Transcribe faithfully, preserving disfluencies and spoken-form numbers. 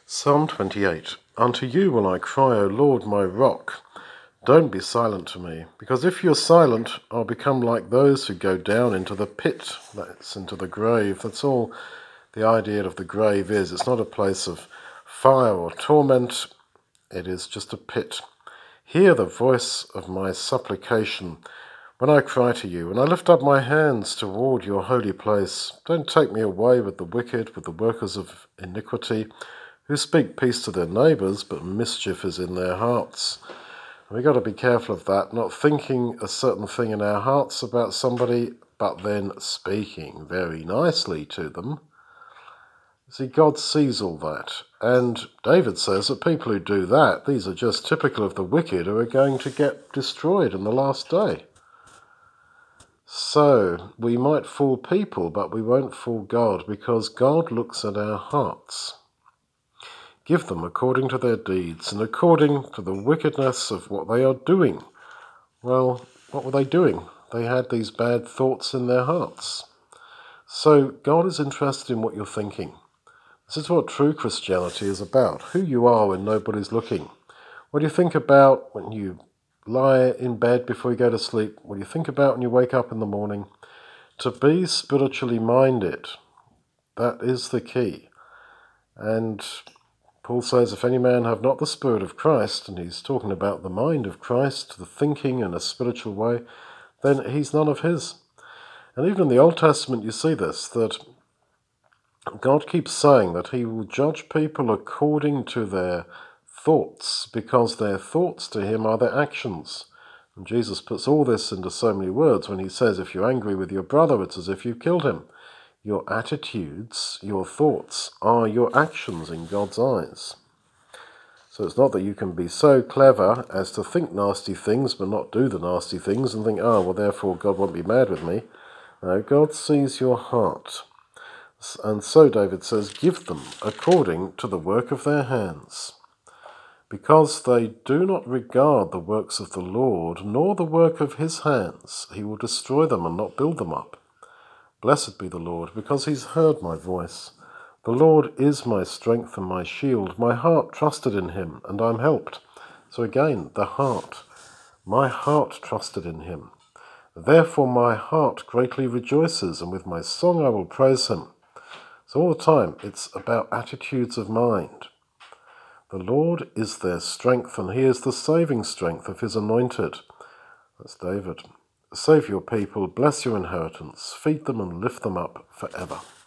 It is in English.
Psalm twenty-eight. Unto you will I cry, O Lord, my rock. Don't be silent to me, because if you're silent, I'll become like those who go down into the pit, that's into the grave. That's all the idea of the grave is. It's not a place of fire or torment, it is just a pit. Hear the voice of my supplication when I cry to you, and I lift up my hands toward your holy place. Don't take me away with the wicked, with the workers of iniquity, who speak peace to their neighbours, but mischief is in their hearts. We've got to be careful of that, not thinking a certain thing in our hearts about somebody, but then speaking very nicely to them. See, God sees all that. And David says that people who do that, these are just typical of the wicked who are going to get destroyed in the last day. So, we might fool people, but we won't fool God, because God looks at our hearts. Give them according to their deeds, and according to the wickedness of what they are doing. Well, what were they doing? They had these bad thoughts in their hearts. So God is interested in what you're thinking. This is what true Christianity is about, who you are when nobody's looking. What do you think about when you lie in bed before you go to sleep? What do you think about when you wake up in the morning? To be spiritually minded, that is the key. And Paul says, if any man have not the Spirit of Christ, and he's talking about the mind of Christ, the thinking in a spiritual way, then he's none of his. And even in the Old Testament you see this, that God keeps saying that he will judge people according to their thoughts, because their thoughts to him are their actions. And Jesus puts all this into so many words when he says, if you're angry with your brother, it's as if you've killed him. Your attitudes, your thoughts, are your actions in God's eyes. So it's not that you can be so clever as to think nasty things but not do the nasty things and think, oh, well, therefore God won't be mad with me. No, God sees your heart. And so David says, give them according to the work of their hands. Because they do not regard the works of the Lord, nor the work of his hands, he will destroy them and not build them up. Blessed be the Lord, because he's heard my voice. The Lord is my strength and my shield. My heart trusted in him, and I'm helped. So again, the heart. My heart trusted in him. Therefore my heart greatly rejoices, and with my song I will praise him. So all the time, it's about attitudes of mind. The Lord is their strength, and he is the saving strength of his anointed. That's David. Save your people, bless your inheritance, feed them and lift them up forever.